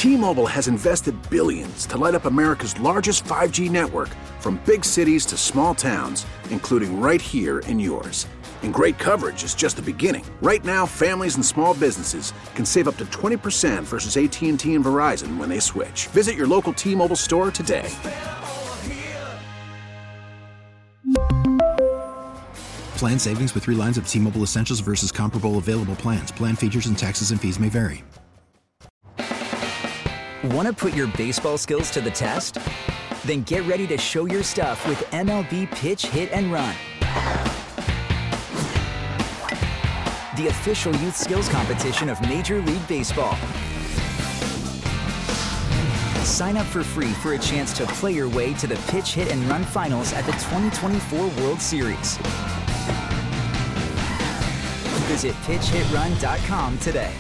T-Mobile has invested billions to light up America's largest 5G network, from big cities to small towns, including right here in yours. And great coverage is just the beginning. Right now, families and small businesses can save up to 20% versus AT&T and Verizon when they switch. Visit your local T-Mobile store today. Plan savings with 3 lines of T-Mobile Essentials versus comparable available plans. Plan features and taxes and fees may vary. Want to put your baseball skills to the test? Then get ready to show your stuff with MLB Pitch, Hit, and Run. The official youth skills competition of Major League Baseball. Sign up for free for a chance to play your way to the Pitch, Hit, and Run finals at the 2024 World Series. Visit pitchhitrun.com today.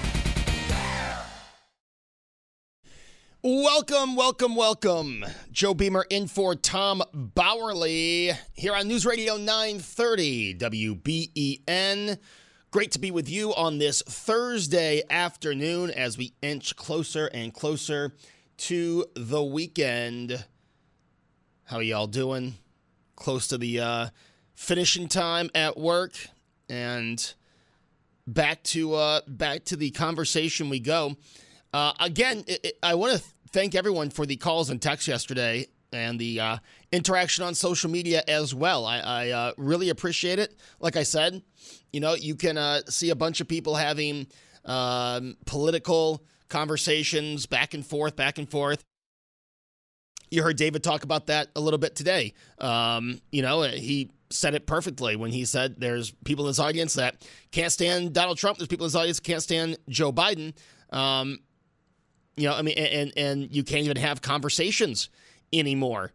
Welcome. Joe Beamer in for Tom Bowerly here on News Radio 930 WBEN. Great to be with you on this Thursday afternoon as we inch closer and closer to the weekend. How are y'all doing? Close to the finishing time at work, and back to the conversation we go. Again, I want to thank everyone for the calls and texts yesterday and the interaction on social media as well. I really appreciate it. Like I said, you can see a bunch of people having political conversations back and forth. You heard David talk about that a little bit today. He said it perfectly when he said there's people in this audience that can't stand Donald Trump. There's people in this audience that can't stand Joe Biden. And you can't even have conversations anymore.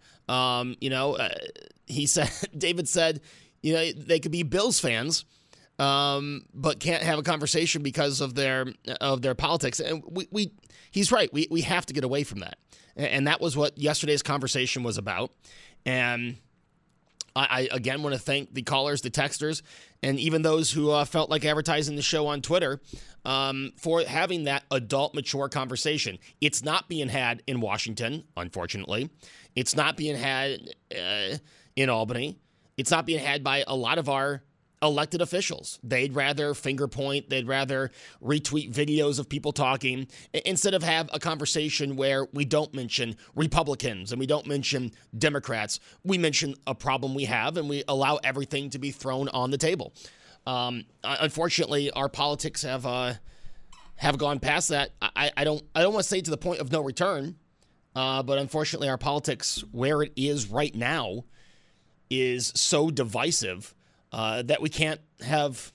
He said, David said, they could be Bills fans, but can't have a conversation because of their politics. And he's right. We have to get away from that. And that was what yesterday's conversation was about. And I again want to thank the callers, the texters, and even those who felt like advertising the show on Twitter for having that adult, mature conversation. It's not being had in Washington, unfortunately. It's not being had in Albany. It's not being had by a lot of our elected officials. They'd rather finger point. They'd rather retweet videos of people talking instead of have a conversation where we don't mention Republicans and we don't mention Democrats. We mention a problem we have and we allow everything to be thrown on the table. Unfortunately, our politics have gone past that. I don't want to say to the point of no return, but unfortunately, our politics where it is right now is so divisive that we can't have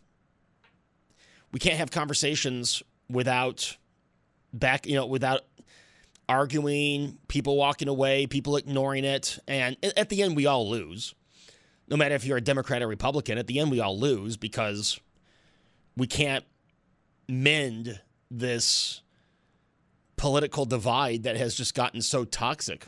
conversations without arguing, people walking away, people ignoring it, and at the end we all lose. No matter if you're a Democrat or Republican, at the end we all lose because we can't mend this political divide that has just gotten so toxic.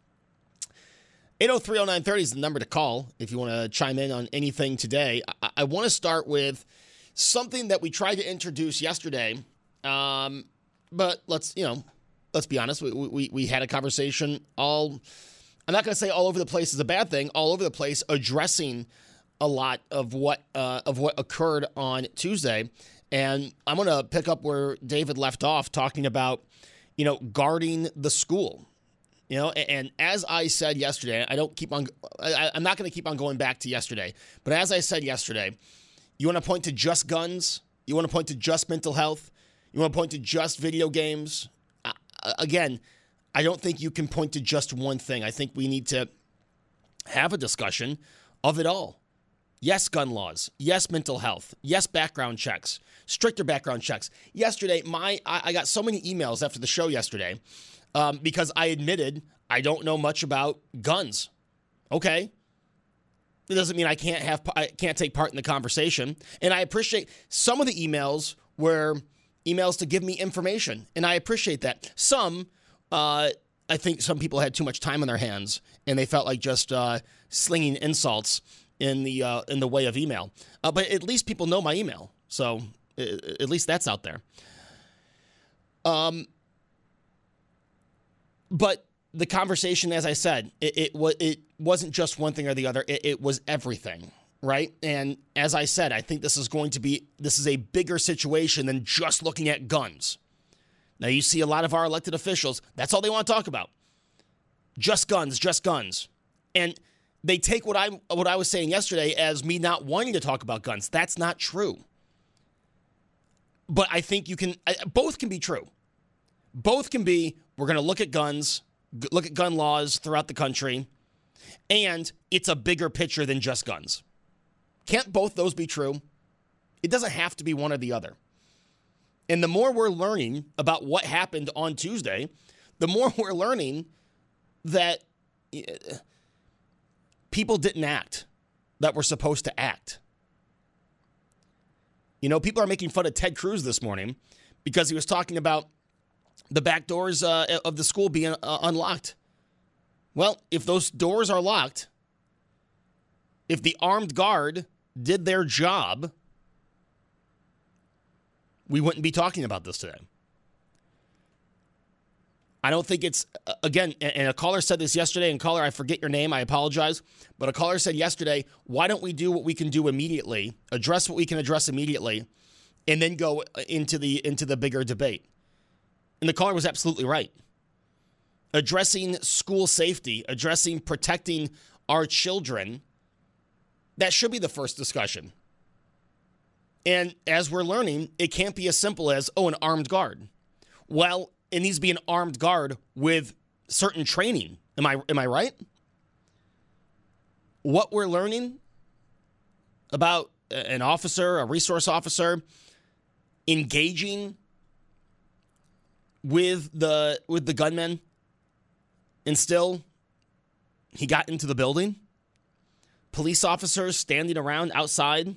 803-0930 is the number to call if you want to chime in on anything today. I want to start with something that we tried to introduce yesterday, but let's be honest. We had a conversation I'm not going to say all over the place is a bad thing. All over the place, addressing a lot of what occurred on Tuesday, and I'm going to pick up where David left off, talking about guarding the school. And as I said yesterday, I'm not going to keep on going back to yesterday, but as I said yesterday, you want to point to just guns? You want to point to just mental health? You want to point to just video games? Again, I don't think you can point to just one thing. I think we need to have a discussion of it all. Yes, gun laws. Yes, mental health. Yes, background checks. Stricter background checks. Yesterday, I got so many emails after the show yesterday because I admitted I don't know much about guns. Okay. It doesn't mean I can't take part in the conversation. And I appreciate some of the emails were emails to give me information, and I appreciate that. Some, I think some people had too much time on their hands, and they felt like just slinging insults in the way of email. But at least people know my email, so at least that's out there. But the conversation, as I said, it wasn't just one thing or the other. It was everything, right? And as I said, I think this is a bigger situation than just looking at guns. Now, you see a lot of our elected officials, that's all they want to talk about. Just guns, just guns. And they take what I was saying yesterday as me not wanting to talk about guns. That's not true. But I think both can be true. Both can be, we're going to look at guns, look at gun laws throughout the country, and it's a bigger picture than just guns. Can't both those be true? It doesn't have to be one or the other. And the more we're learning about what happened on Tuesday, the more we're learning that people didn't act that were supposed to act. You know, people are making fun of Ted Cruz this morning because he was talking about the back doors of the school being unlocked. Well, if those doors are locked, if the armed guard did their job, we wouldn't be talking about this today. I don't think it's, again, and a caller said this yesterday, and caller, I forget your name, I apologize, but a caller said yesterday, why don't we do what we can do immediately, address what we can address immediately, and then go into the bigger debate? And the caller was absolutely right. Addressing school safety, addressing protecting our children, that should be the first discussion. And as we're learning, it can't be as simple as, an armed guard. Well, it needs to be an armed guard with certain training. Am I right? What we're learning about an officer, a resource officer, engaging with the gunman, and still he got into the building. Police officers standing around outside,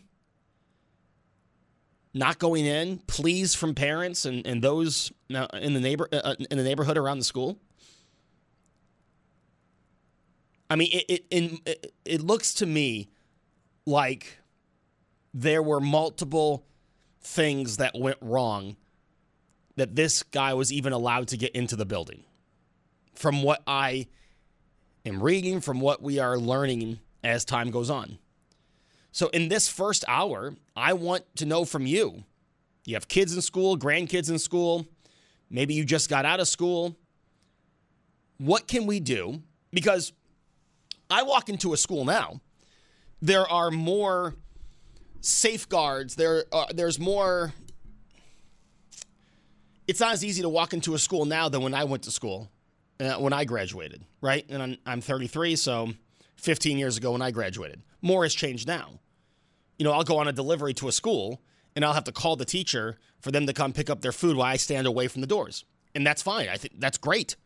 not going in, pleas from parents and those in the neighborhood around the school. I mean, it looks to me like there were multiple things that went wrong that this guy was even allowed to get into the building. From what I am reading, from what we are learning as time goes on. So in this first hour, I want to know from you. You have kids in school, grandkids in school. Maybe you just got out of school. What can we do? Because I walk into a school now. There are more safeguards. There's more. It's not as easy to walk into a school now than when I went to school, when I graduated, right? And I'm 33, so 15 years ago when I graduated. More has changed now. You know, I'll go on a delivery to a school, and I'll have to call the teacher for them to come pick up their food while I stand away from the doors. And that's fine. I think that's great.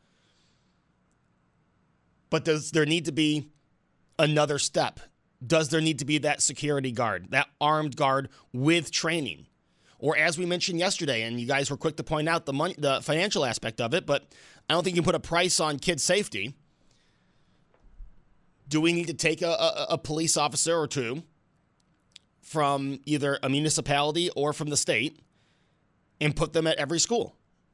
But does there need to be another step? Does there need to be that security guard, that armed guard with training? Or as we mentioned yesterday, and you guys were quick to point out the financial aspect of it, but I don't think you can put a price on kids' safety. Do we need to take a police officer or two from either a municipality or from the state and put them at every school?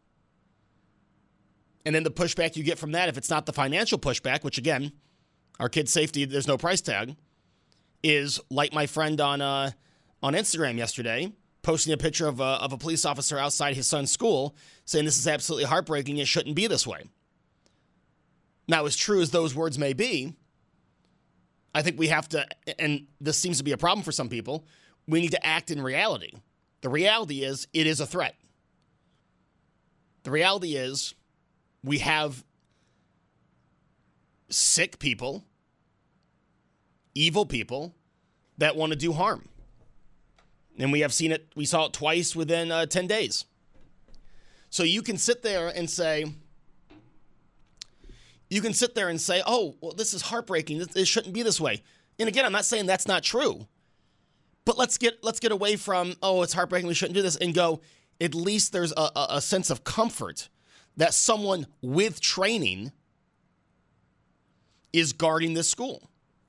And then the pushback you get from that, if it's not the financial pushback, which again, our kids' safety, there's no price tag, is like my friend on Instagram yesterday, posting a picture of a police officer outside his son's school saying this is absolutely heartbreaking, it shouldn't be this way. Now, as true as those words may be, I think we have to, and this seems to be a problem for some people, we need to act in reality. The reality is it is a threat. The reality is we have sick people, evil people that want to do harm. And we saw it twice within 10 days. So you can sit there and say, oh, well, this is heartbreaking. This shouldn't be this way. And again, I'm not saying that's not true. But let's get away from, oh, it's heartbreaking, we shouldn't do this, and go, at least there's a sense of comfort that someone with training is guarding this school.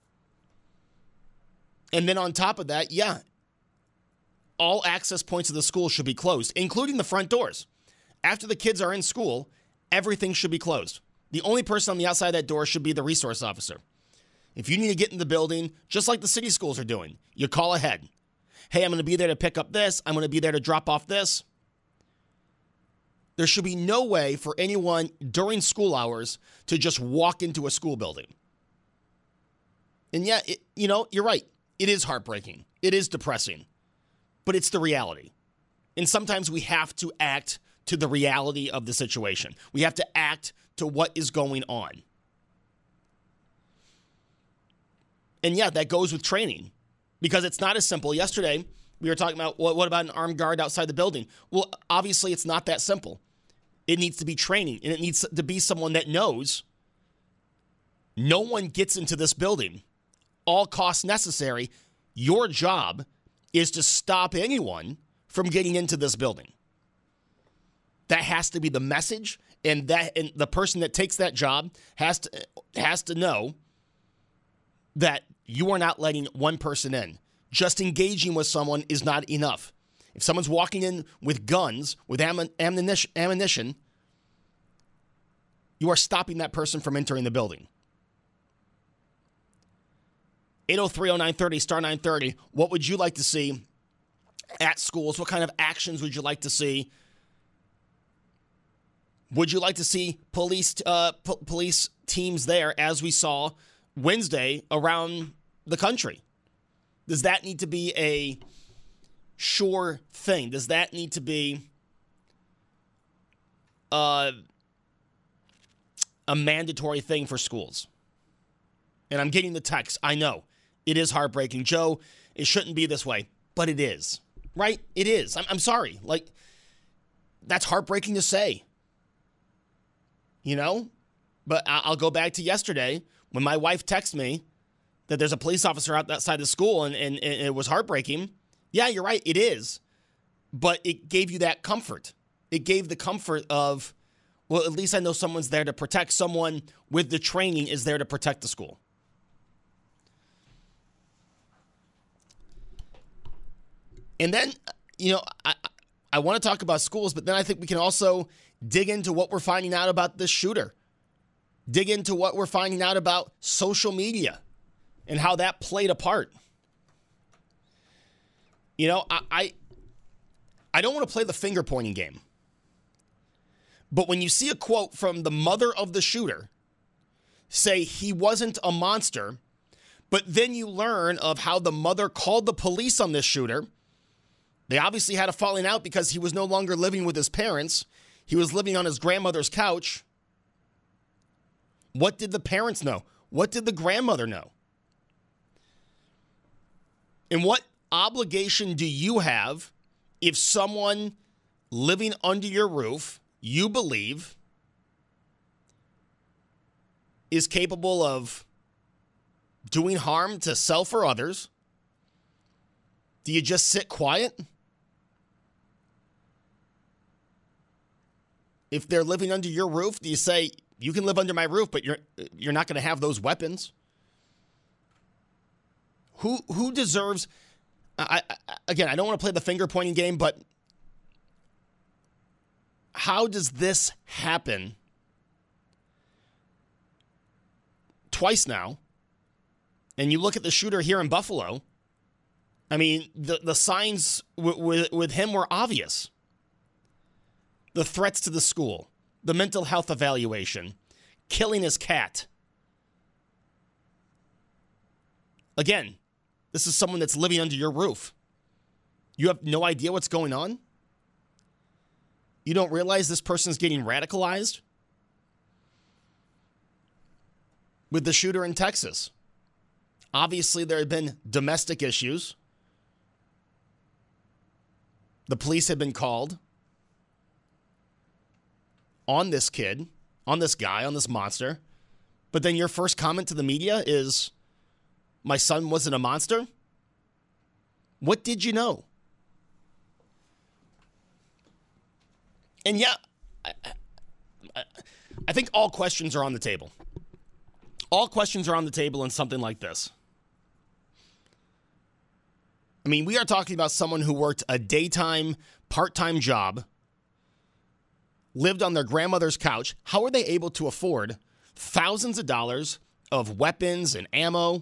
And then on top of that, yeah, all access points of the school should be closed, including the front doors. After the kids are in school, everything should be closed. The only person on the outside of that door should be the resource officer. If you need to get in the building, just like the city schools are doing, you call ahead. Hey, I'm going to be there to pick up this. I'm going to be there to drop off this. There should be no way for anyone during school hours to just walk into a school building. And yet, you're right. It is heartbreaking. It is depressing. But it's the reality. And sometimes we have to act to the reality of the situation. We have to act to what is going on. And yeah, that goes with training. Because it's not as simple. Yesterday, we were talking about, what about an armed guard outside the building? Well, obviously, it's not that simple. It needs to be training, and it needs to be someone that knows no one gets into this building. All costs necessary. Your job is to stop anyone from getting into this building. That has to be the message, and the person that takes that job has to know that you are not letting one person in. Just engaging with someone is not enough. If someone's walking in with guns, with ammunition, you are stopping that person from entering the building. 803-0930, star 930. What would you like to see at schools? What kind of actions would you like to see? Would you like to see police teams there, as we saw Wednesday around the country? Does that need to be a sure thing? Does that need to be a mandatory thing for schools? And I'm getting the text. I know. It is heartbreaking. Joe, it shouldn't be this way. But it is. Right? It is. I'm sorry. That's heartbreaking to say. But I'll go back to yesterday when my wife texted me that there's a police officer outside the school and it was heartbreaking. Yeah, you're right. It is. But it gave you that comfort. It gave the comfort of, well, at least I know someone's there to protect. Someone with the training is there to protect the school. And then, I want to talk about schools, but then I think we can also dig into what we're finding out about this shooter. Dig into what we're finding out about social media and how that played a part. I don't want to play the finger-pointing game. But when you see a quote from the mother of the shooter say he wasn't a monster, but then you learn of how the mother called the police on this shooter. They obviously had a falling out because he was no longer living with his parents. He was living on his grandmother's couch. What did the parents know? What did the grandmother know? And what obligation do you have if someone living under your roof, you believe, is capable of doing harm to self or others? Do you just sit quiet? If they're living under your roof, do you say, you can live under my roof, but you're not going to have those weapons? Who deserves... Again, I don't want to play the finger-pointing game, but how does this happen twice now? And you look at the shooter here in Buffalo. I mean, the signs with him were obvious. The threats to the school, the mental health evaluation, killing his cat. Again, this is someone that's living under your roof. You have no idea what's going on? You don't realize this person's getting radicalized? With the shooter in Texas. Obviously, there have been domestic issues. The police had been called on this kid, on this guy, on this monster. But then your first comment to the media is, my son wasn't a monster? What did you know? And yeah, I think all questions are on the table. All questions are on the table in something like this. I mean, we are talking about someone who worked a daytime, part-time job, lived on their grandmother's couch. How are they able to afford thousands of dollars of weapons and ammo?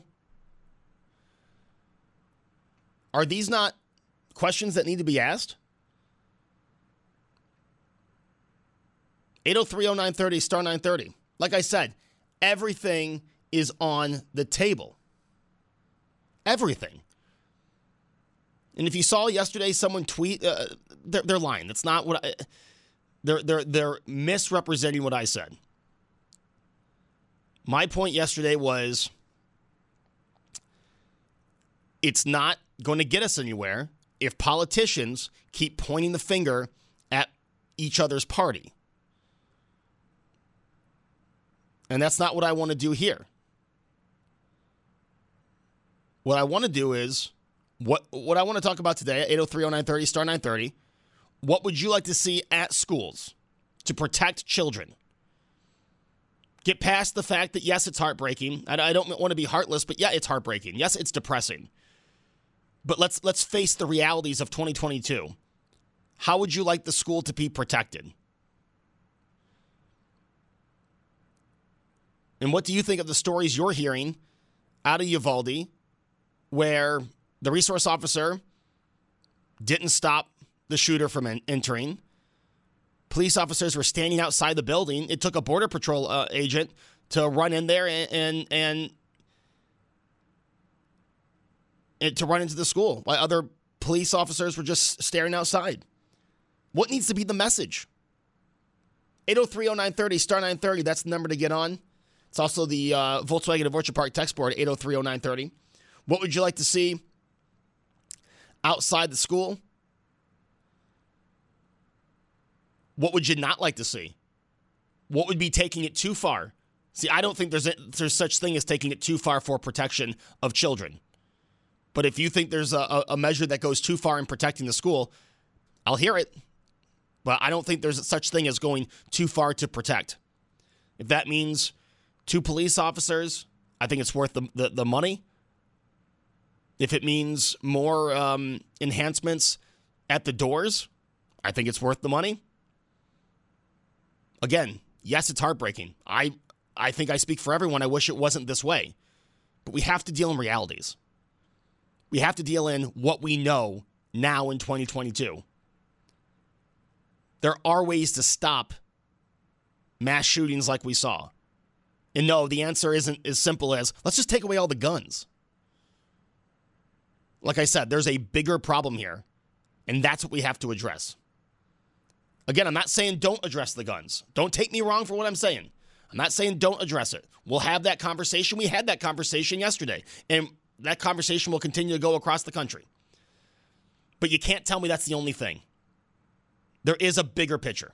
Are these not questions that need to be asked? 803-0930, star 930. Like I said, everything is on the table. Everything. And if you saw yesterday someone tweet, they're lying. That's not what they're misrepresenting what I said. My point yesterday was it's not going to get us anywhere if politicians keep pointing the finger at each other's party. And that's not what I want to do here. What I want to do is, what I want to talk about today at 803-0930, star 930, what would you like to see at schools to protect children? Get past the fact that, yes, it's heartbreaking. I don't want to be heartless, but yeah, it's heartbreaking. Yes, it's depressing. But let's face the realities of 2022. How would you like the school to be protected? And what do you think of the stories you're hearing out of Uvalde, where the resource officer didn't stop the shooter from entering? Police officers were standing outside the building. It took a Border Patrol agent to run in there and to run into the school, while other police officers were just staring outside. What needs to be the message? 803-0930, star 930, that's the number to get on. It's also the Volkswagen of Orchard Park text board, 803-0930. What would you like to see outside the school? What would you not like to see? What would be taking it too far? See, I don't think there's such thing as taking it too far for protection of children. But if you think there's a measure that goes too far in protecting the school, I'll hear it. But I don't think there's such thing as going too far to protect. If that means 2 police officers, I think it's worth the money. If it means more enhancements at the doors, I think it's worth the money. Again, yes, it's heartbreaking. I think I speak for everyone. I wish it wasn't this way. But we have to deal in realities. We have to deal in what we know now in 2022. There are ways to stop mass shootings like we saw. And no, the answer isn't as simple as, let's just take away all the guns. Like I said, there's a bigger problem here, and that's what we have to address. Again, I'm not saying don't address the guns. Don't take me wrong for what I'm saying. I'm not saying don't address it. We'll have that conversation. We had that conversation yesterday, and that conversation will continue to go across the country. But you can't tell me that's the only thing. There is a bigger picture.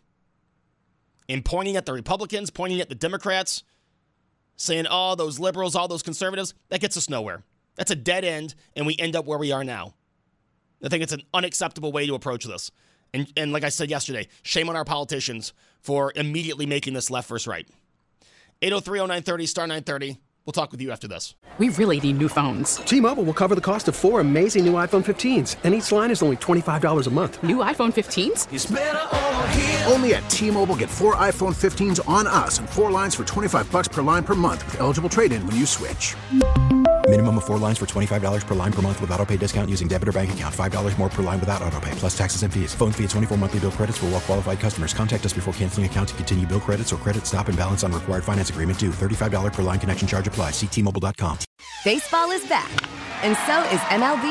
And pointing at the Republicans, pointing at the Democrats, saying, oh, those liberals, all those conservatives, that gets us nowhere. That's a dead end, and we end up where we are now. I think it's an unacceptable way to approach this. And like I said yesterday, shame on our politicians for immediately making this left versus right. 803-0930, star 930. We'll talk with you after this. We really need new phones. T-Mobile will cover the cost of 4 amazing new iPhone 15s, and each line is only $25 a month. New iPhone 15s? It's better over here. Only at T-Mobile, get 4 iPhone 15s on us and 4 lines for $25 per line per month with eligible trade-in when you switch. Minimum of 4 lines for $25 per line per month with autopay discount using debit or bank account. $5 more per line without autopay, plus taxes and fees. Phone fee at 24 monthly bill credits for well-qualified customers. Contact us before canceling account to continue bill credits or credit stop and balance on required finance agreement due. $35 per line connection charge applies. See T-Mobile.com. Baseball is back, and so is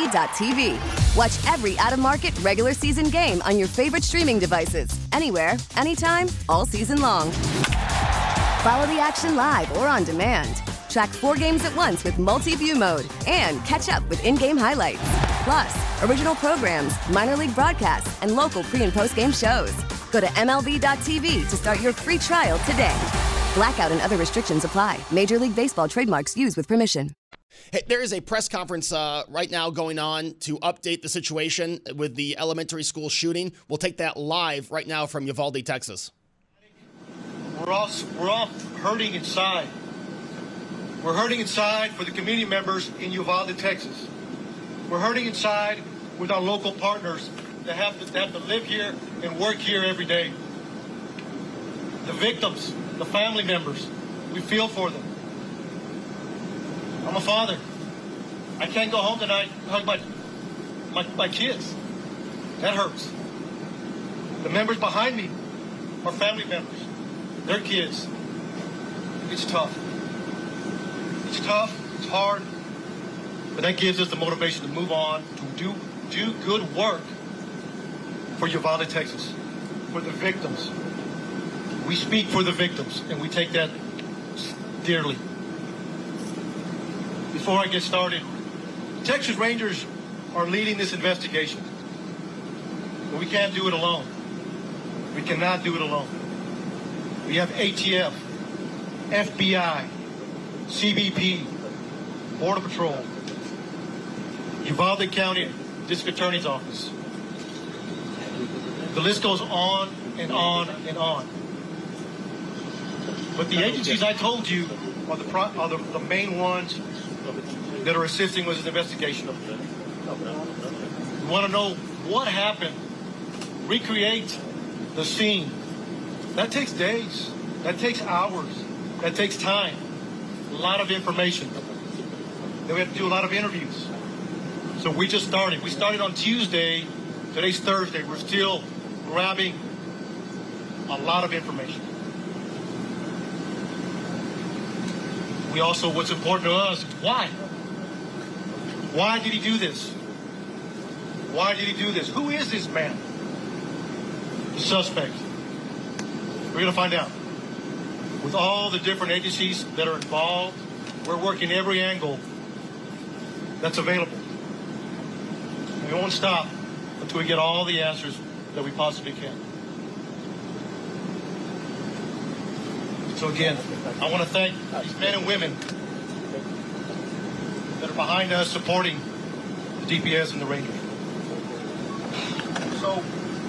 MLB.tv. Watch every out-of-market regular season game on your favorite streaming devices. Anywhere, anytime, all season long. Follow the action live or on demand. Track 4 games at once with multi-view mode and catch up with in-game highlights. Plus, original programs, minor league broadcasts, and local pre- and post-game shows. Go to MLB.tv to start your free trial today. Blackout and other restrictions apply. Major League Baseball trademarks used with permission. Hey, there is a press conference right now going on to update the situation with the elementary school shooting. We'll take that live right now from Uvalde, Texas. We're all hurting inside. We're hurting inside for the community members in Uvalde, Texas. We're hurting inside with our local partners that have to live here and work here every day. The victims, the family members, we feel for them. I'm a father. I can't go home tonight and hug my kids. That hurts. The members behind me are family members. Their kids. It's tough. It's tough. It's hard. But that gives us the motivation to move on, to do good work for Uvalde, Texas, for the victims. We speak for the victims, and we take that dearly. Before I get started, Texas Rangers are leading this investigation. But we can't do it alone. We cannot do it alone. We have ATF, FBI, CBP, Border Patrol, Uvalde County District Attorney's Office. The list goes on and on and on. But the agencies I told you are the main ones that are assisting with this investigation. We want to know what happened. Recreate the scene. That takes days. That takes hours. That takes time. A lot of information. Then we have to do a lot of interviews. So we just started. We started on Tuesday. Today's Thursday. We're still grabbing a lot of information. We also, what's important to us, why? Why did he do this? Why did he do this? Who is this man? The suspect. We're going to find out. With all the different agencies that are involved, we're working every angle that's available. We won't stop until we get all the answers that we possibly can. So again, I want to thank these men and women that are behind us supporting the DPS and the Rangers. So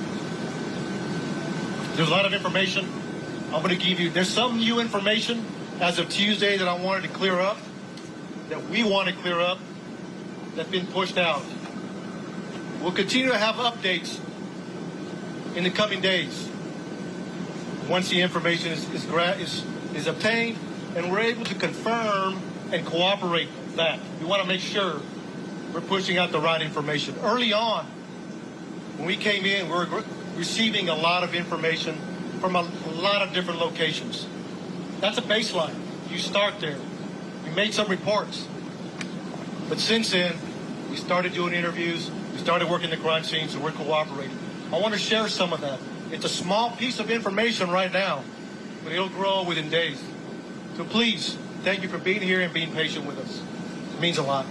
there's a lot of information I'm going to give you. There's some new information as of Tuesday that I wanted to clear up, that we want to clear up, that's been pushed out. We'll continue to have updates in the coming days once the information is obtained and we're able to confirm and cooperate that. We want to make sure we're pushing out the right information. Early on, when we came in, we were receiving a lot of information from a lot of different locations. That's a baseline. You start there. We made some reports. But since then, we started doing interviews. We started working the crime scene, so we're cooperating. I want to share some of that. It's a small piece of information right now, but it'll grow within days. So please, thank you for being here and being patient with us. It means a lot.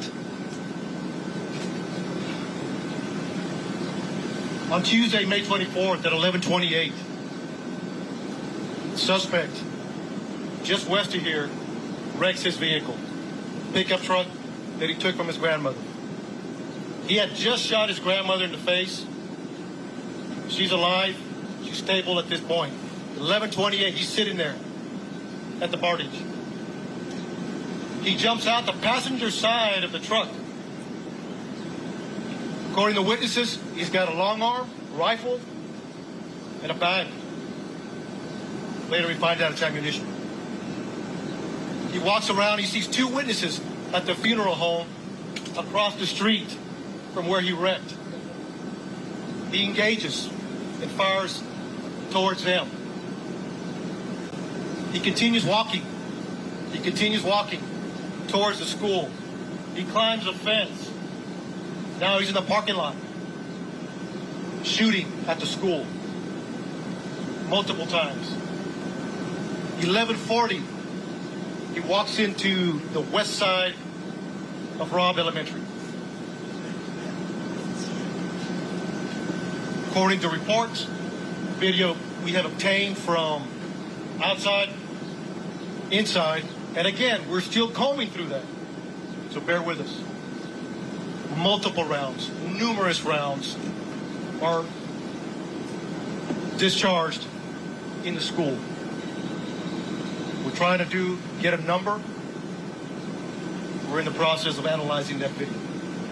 On Tuesday, May 24th at 11:28, the suspect, just west of here, wrecks his vehicle, pickup truck that he took from his grandmother. He had just shot his grandmother in the face. She's alive. She's stable at this point. 11:28, he's sitting there at the Bardage. He jumps out the passenger side of the truck. According to witnesses, he's got a long arm, rifle, and a bag. Later we find out it's ammunition. He walks around, he sees two witnesses at the funeral home across the street from where he wrecked. He engages and fires towards them. He continues walking. He continues walking towards the school. He climbs a fence. Now he's in the parking lot, shooting at the school multiple times. 11:40, he walks into the west side of Robb Elementary. According to reports, video we have obtained from outside, inside, and again, we're still combing through that. So bear with us. Multiple rounds, numerous rounds are discharged in the school. We're trying to get a number. We're in the process of analyzing that video.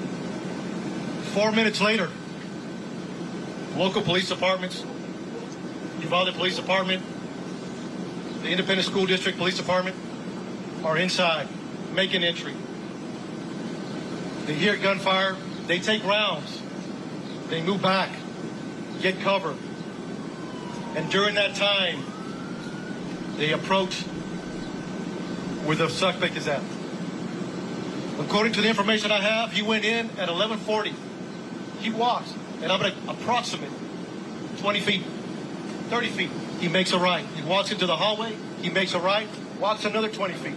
4 minutes later, local police departments, Uvalde Police Department, the Independent School District Police Department are inside, making entry. They hear gunfire, they take rounds, they move back, get cover. And during that time, they approach where the suspect is at. According to the information I have, he went in at 11:40. He walks, and I'm going to approximate 20 feet, 30 feet. He makes a right. He walks into the hallway. He makes a right, walks another 20 feet.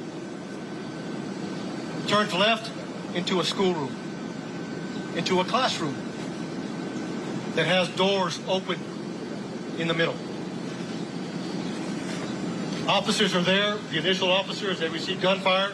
Turns left into a schoolroom, into a classroom that has doors open in the middle. Officers are there. The initial officers, they receive gunfire.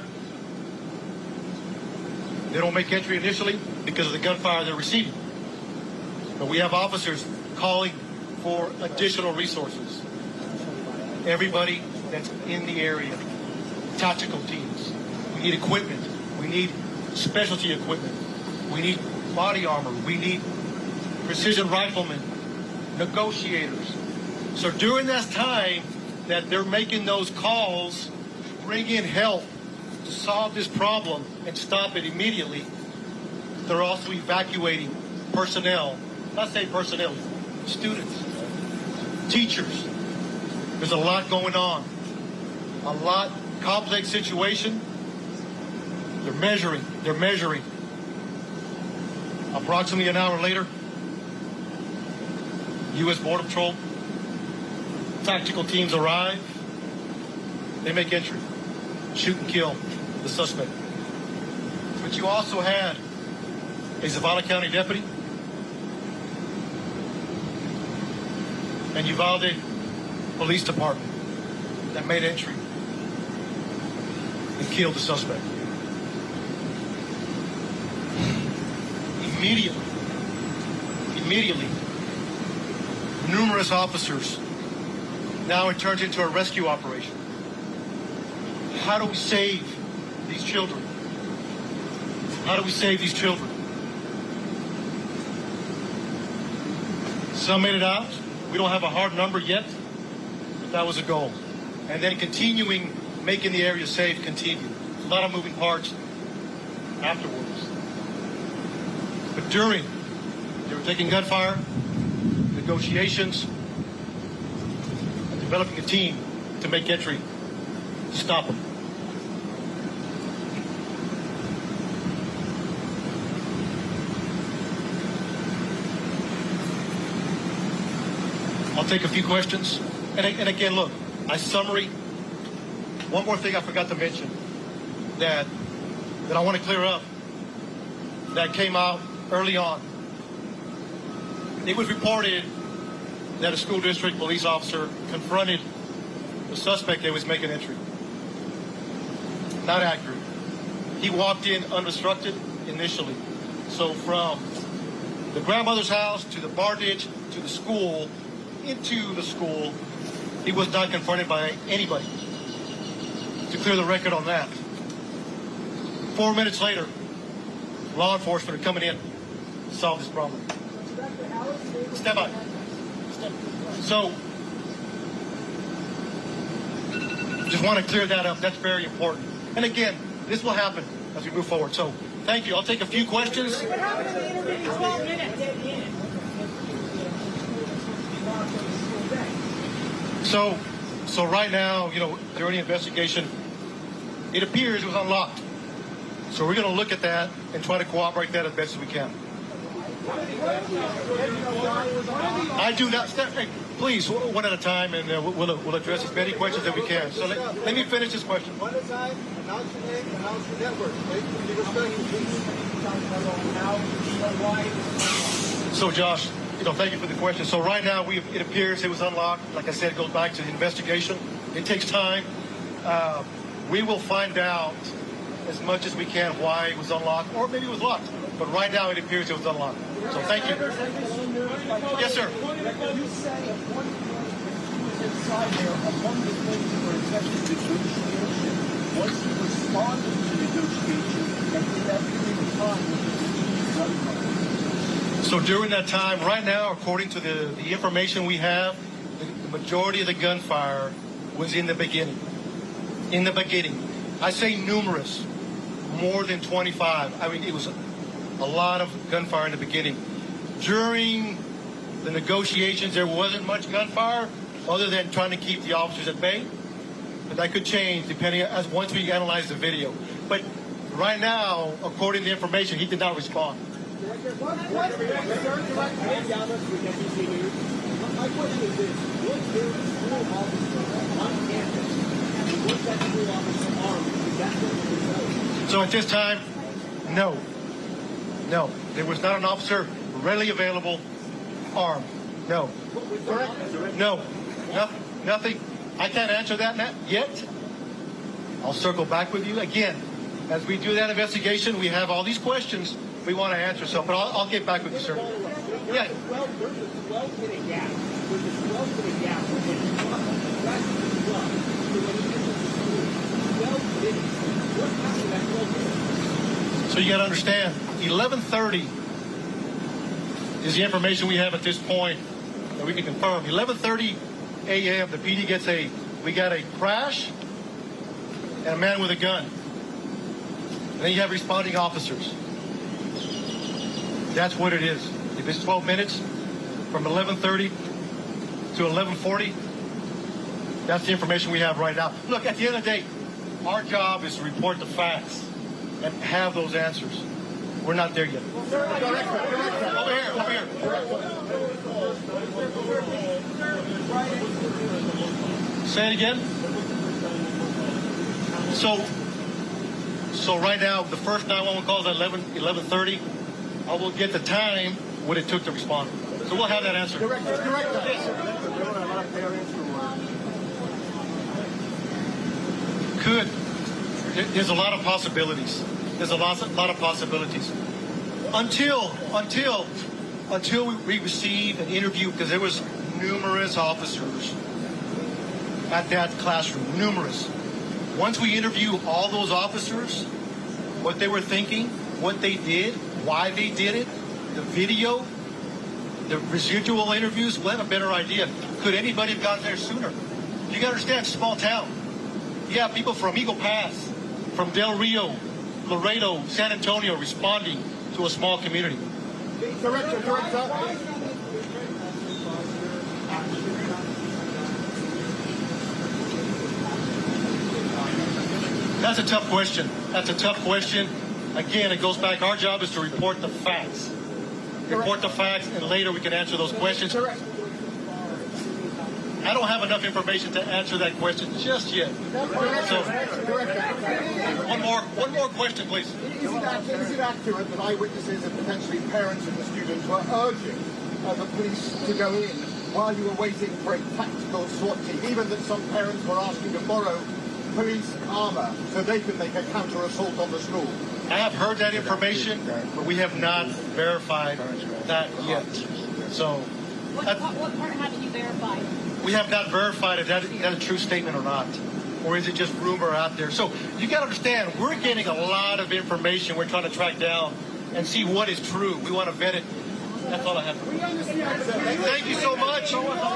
They don't make entry initially because of the gunfire they're receiving. But we have officers calling for additional resources. Everybody that's in the area, tactical teams. We need equipment. We need specialty equipment. We need body armor. We need precision riflemen, negotiators. So during that time that they're making those calls, bring in help to solve this problem and stop it immediately, they're also evacuating personnel. Not say personnel, students, teachers. There's a lot going on. A lot complex situation. They're measuring. Approximately an hour later, U.S. Border Patrol tactical teams arrive. They make entry, shoot and kill the suspect. But you also had a Zavala County deputy and Uvalde Police Department that made entry and killed the suspect. Immediately, numerous officers. Now it turns into a rescue operation. How do we save these children? How do we save these children? Some made it out. We don't have a hard number yet, but that was a goal. And then continuing, making the area safe, continue. A lot of moving parts afterwards. But during, they were taking gunfire, negotiations, and developing a team to make entry, to stop them. I'll take a few questions. And again, look, summary. One more thing I forgot to mention that I want to clear up that came out early on. It was reported that a school district police officer confronted the suspect that was making entry. Not accurate. He walked in unobstructed initially. So from the grandmother's house to the bar ditch to the school, into the school, he was not confronted by anybody. To clear the record on that. 4 minutes later, law enforcement are coming in to solve this problem. Step by. So, just want to clear that up. That's very important. And again, this will happen as we move forward. So, thank you. I'll take a few questions. So right now, during the investigation, it appears it was unlocked. So we're going to look at that and try to cooperate that as best as we can. I do not. Hey, please, one at a time, and we'll address as many questions as we can. So let me finish this question. One at a time. Announce your name. Announce your network. So, Josh, thank you for the question. So right now, it appears it was unlocked. Like I said, it goes back to the investigation. It takes time. We will find out as much as we can why it was unlocked, or maybe it was locked. But right now, it appears it was unlocked. So thank you. Yes, sir. You say one was inside there among the things that were attempted negotiation. Once he responded to negotiation, and did everything fine. So during that time, right now, according to the information we have, the majority of the gunfire was in the beginning. In the beginning. I say numerous, more than 25. I mean, it was a lot of gunfire in the beginning. During the negotiations, there wasn't much gunfire other than trying to keep the officers at bay. But that could change depending as once we analyze the video. But right now, according to the information, he did not respond. My question is this: was there a school officer on campus? And was that school officer armed? Is that what you're? So at this time, no. No. There was not an officer readily available armed. No. No. Nothing. I can't answer that yet. I'll circle back with you again. As we do that investigation, we have all these questions we want to answer. So, but I'll get back with you, sir. Yeah. Well, there's a 12 minute gap. There's a 12 minute gap when you come back to the club to when you enter the school. 12 minutes. What happened in that 12 minutes? So you got to understand, 11:30 is the information we have at this point that we can confirm. 11:30 a.m. the PD gets we got a crash and a man with a gun. And then you have responding officers. That's what it is. If it's 12 minutes from 11:30 to 11:40, that's the information we have right now. Look, at the end of the day, our job is to report the facts and have those answers. We're not there yet. Over here. Say it again. So right now, the first 911 call is at 11:30. I will get the time what it took to respond. So we'll have that answer. Could. There's a lot of possibilities. There's a lot of possibilities. Until we receive an interview, because there was numerous officers at that classroom, numerous. Once we interview all those officers, what they were thinking, what they did, why they did it, the video, the residual interviews, we'll have a better idea. Could anybody have gotten there sooner? You gotta understand, small town. You have people from Eagle Pass, from Del Rio, Laredo, San Antonio responding to a small community. Director. That's a tough question. Again, it goes back. Our job is to report the facts. Report the facts, and later we can answer those questions. I don't have enough information to answer that question just yet. So, one more question, please. Is it accurate that eyewitnesses and potentially parents of the students were urging the police to go in while you were waiting for a tactical SWAT team, even that some parents were asking to borrow police armor so they could make a counter-assault on the school? I have heard that information, but we have not verified that yet. So, what part haven't you verified? We have not verified if that is a true statement or not. Or is it just rumor out there? So you got to understand, we're getting a lot of information we're trying to track down and see what is true. We want to vet it. That's all I have. Thank you so much.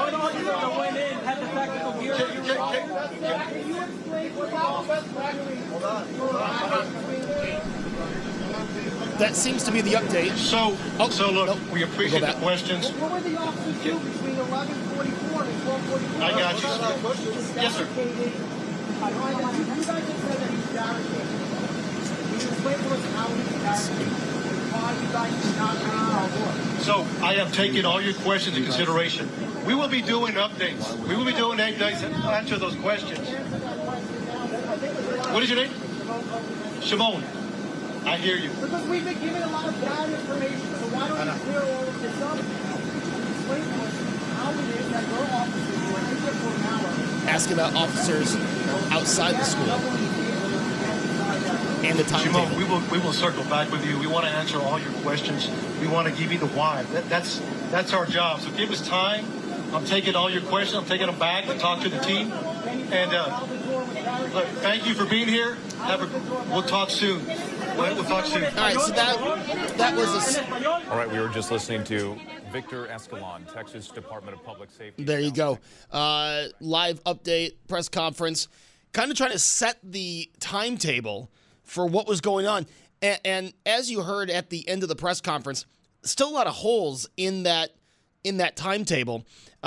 That seems to be the update. So look, we appreciate the questions. What were the officers do between 11:44 and 12:44? I got you. Yes, sir. You guys just said that he's barricaded. Can you explain to us how he's barricaded? Why you guys did not know? So I have taken all your questions into consideration. We will be doing updates. We will be doing updates to answer those questions. What is your name? Shimon. I hear you. Because we've been given a lot of bad information, so why don't you clear all of this up? Explain to us how it is that your officers were in here for an hour. Ask about officers outside the school and the timetable. Shimon, we will circle back with you. We want to answer all your questions. We want to give you the why. That's our job. So give us time. I'm taking all your questions. I'm taking them back to talk to the team. And look, thank you for being here. We'll talk soon. We'll talk soon. All right, so that was All right, we were just listening to Victor Escalon, Texas Department of Public Safety. There you go. Live update, press conference, kind of trying to set the timetable for what was going on. And as you heard at the end of the press conference, still a lot of holes in that timetable.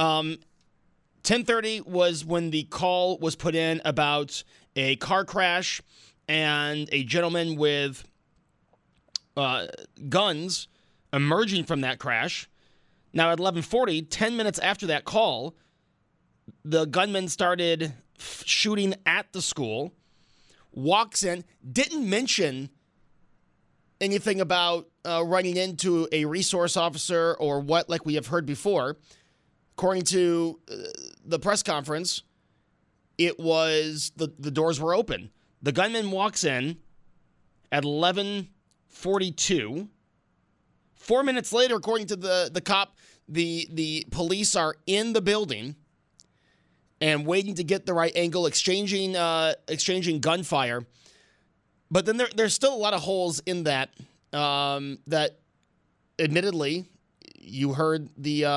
10:30 was when the call was put in about a car crash and a gentleman with guns emerging from that crash. Now at 11:40, 10 minutes after that call, the gunman started shooting at the school, walks in, didn't mention anything about running into a resource officer or what, like we have heard before. According to the press conference, it was the doors were open. The gunman walks in at 11:42. 4 minutes later, according to the cop, the police are in the building and waiting to get the right angle, exchanging gunfire. But then there's still a lot of holes in that. That, admittedly, you heard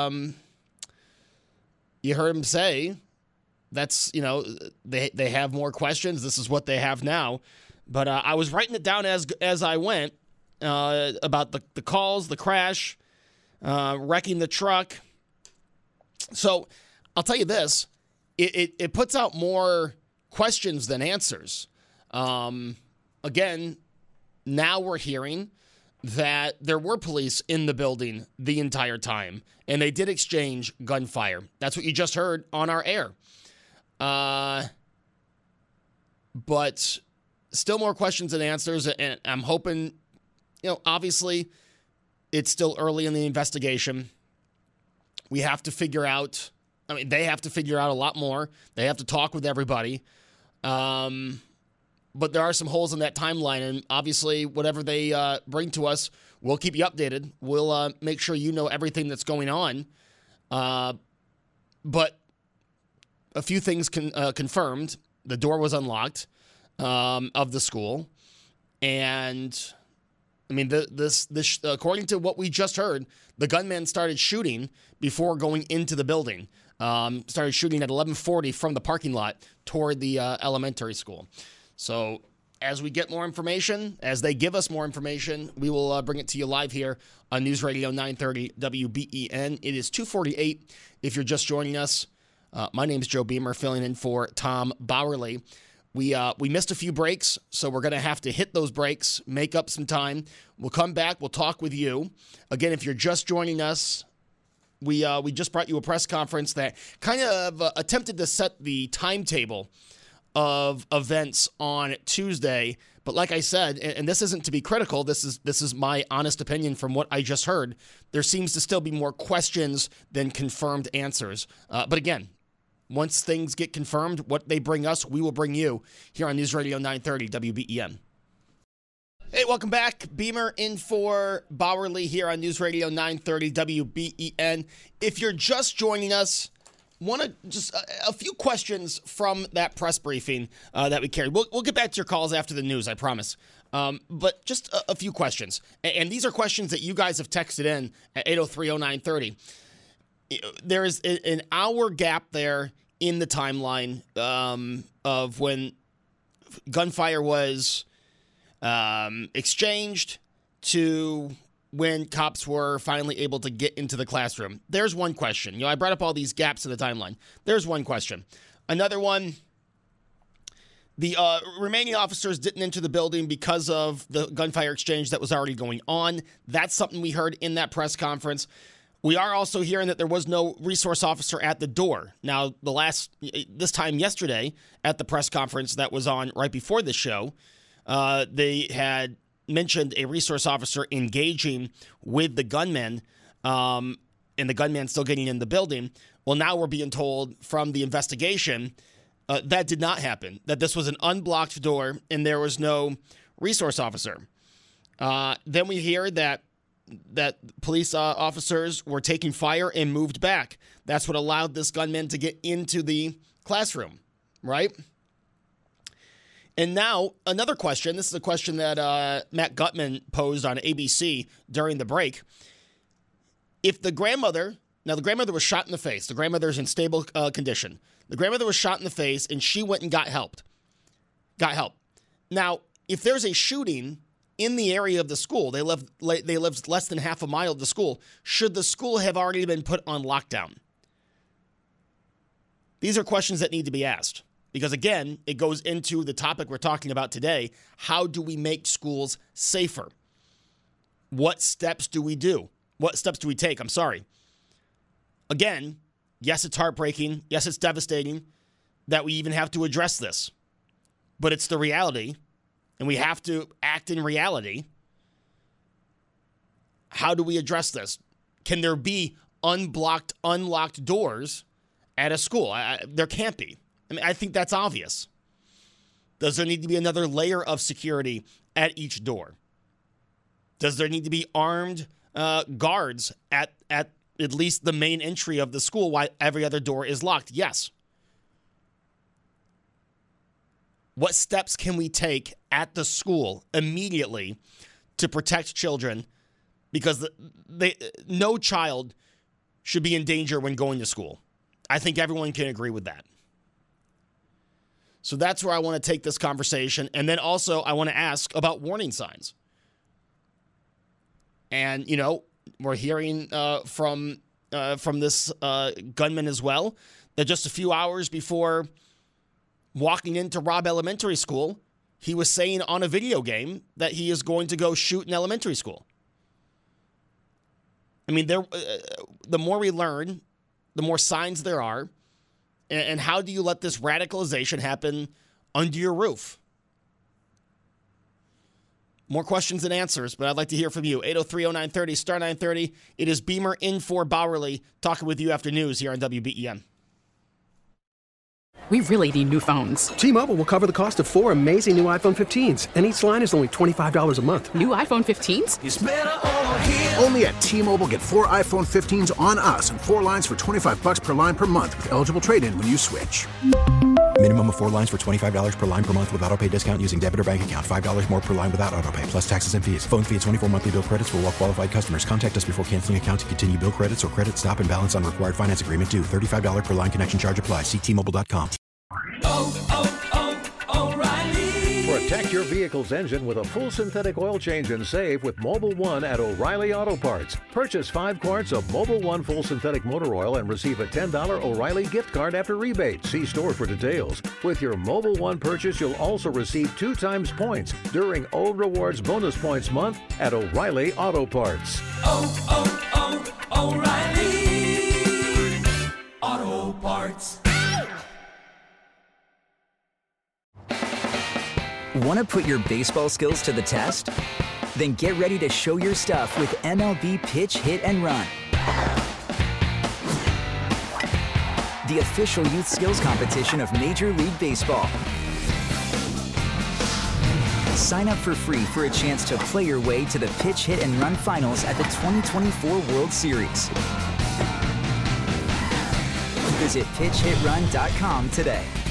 him say. That's, they have more questions. This is what they have now. But I was writing it down as I went about the calls, the crash, wrecking the truck. So I'll tell you this. It puts out more questions than answers. Again, now we're hearing that there were police in the building the entire time, and they did exchange gunfire. That's what you just heard on our air. But still more questions than answers, and I'm hoping, obviously it's still early in the investigation. We have to figure out, they have to figure out a lot more. They have to talk with everybody. But there are some holes in that timeline, and obviously whatever they bring to us, we'll keep you updated. We'll make sure you know everything that's going on. But a few things confirmed. The door was unlocked of the school. And, this according to what we just heard, the gunman started shooting before going into the building. Started shooting at 11:40 from the parking lot toward the elementary school. So as we get more information, as they give us more information, we will bring it to you live here on News Radio 930 WBEN. It is 2:48 if you're just joining us. My name is Joe Beamer, filling in for Tom Bowerly. We missed a few breaks, so we're going to have to hit those breaks, make up some time. We'll come back. We'll talk with you. Again, if you're just joining us, we just brought you a press conference that kind of attempted to set the timetable of events on Tuesday. But like I said, and this isn't to be critical, this is my honest opinion from what I just heard, there seems to still be more questions than confirmed answers. But again, once things get confirmed, what they bring us, we will bring you here on News Radio 930 WBEN. Hey, welcome back. Beamer in for Bowerly here on News Radio 930 WBEN. If you're just joining us, want to just a few questions from that press briefing that we carried. We'll get back to your calls after the news, I promise. But just a few questions. And these are questions that you guys have texted in at 803-0930. There is an hour gap there in the timeline of when gunfire was exchanged to when cops were finally able to get into the classroom. There's one question. I brought up all these gaps in the timeline. There's one question. Another one, the remaining officers didn't enter the building because of the gunfire exchange that was already going on. That's something we heard in that press conference. We are also hearing that there was no resource officer at the door. Now, this time yesterday at the press conference that was on right before the show, they had mentioned a resource officer engaging with the gunman, and the gunman still getting in the building. Well, now we're being told from the investigation that did not happen, that this was an unblocked door and there was no resource officer. Then we hear that police officers were taking fire and moved back. That's what allowed this gunman to get into the classroom, right? And now, another question. This is a question that Matt Gutman posed on ABC during the break. If the grandmother was shot in the face. The grandmother's in stable condition. The grandmother was shot in the face, and she went and got help. Now, if there's a shooting in the area of the school, they live less than half a mile of the school, should the school have already been put on lockdown? These are questions that need to be asked. Because, again, it goes into the topic we're talking about today. How do we make schools safer? What steps do we do? What steps do we take? I'm sorry. Again, yes, it's heartbreaking. Yes, it's devastating that we even have to address this. But it's the reality, and we have to act in reality. How do we address this? Can there be unlocked doors at a school? There can't be. I mean, I think that's obvious. Does there need to be another layer of security at each door? Does there need to be armed guards at least the main entry of the school while every other door is locked? Yes. What steps can we take at the school immediately to protect children? Because no child should be in danger when going to school. I think everyone can agree with that. So that's where I want to take this conversation. And then also I want to ask about warning signs. And, we're hearing from this gunman as well that just a few hours before walking into Robb Elementary School, he was saying on a video game that he is going to go shoot an elementary school. I mean, the more we learn, the more signs there are. And how do you let this radicalization happen under your roof? More questions than answers, but I'd like to hear from you. 803-0930, star 930. It is Beamer in for Bowerly, talking with you after news here on WBEN. We really need new phones. T-Mobile will cover the cost of 4 amazing new iPhone 15s, and each line is only $25 a month. New iPhone 15s? It's better over here. Only at T-Mobile, get 4 iPhone 15s on us and 4 lines for $25 per line per month with eligible trade-in when you switch. Minimum of 4 lines for $25 per line per month with autopay discount using debit or bank account. $5 more per line without autopay, plus taxes and fees. Phone fee at 24 monthly bill credits for well-qualified customers. Contact us before canceling account to continue bill credits or credit stop and balance on required finance agreement due. $35 per line connection charge applies. See T-Mobile.com. O'Reilly. Protect your vehicle's engine with a full synthetic oil change and save with Mobil 1 at O'Reilly Auto Parts. Purchase 5 quarts of Mobil 1 full synthetic motor oil and receive a $10 O'Reilly gift card after rebate. See store for details. With your Mobil 1 purchase, you'll also receive 2 times points during O Rewards Bonus Points Month at O'Reilly Auto Parts. O'Reilly Auto Parts. Want to put your baseball skills to the test? Then get ready to show your stuff with MLB Pitch, Hit, and Run. The official youth skills competition of Major League Baseball. Sign up for free for a chance to play your way to the Pitch, Hit, and Run finals at the 2024 World Series. Visit PitchHitRun.com today.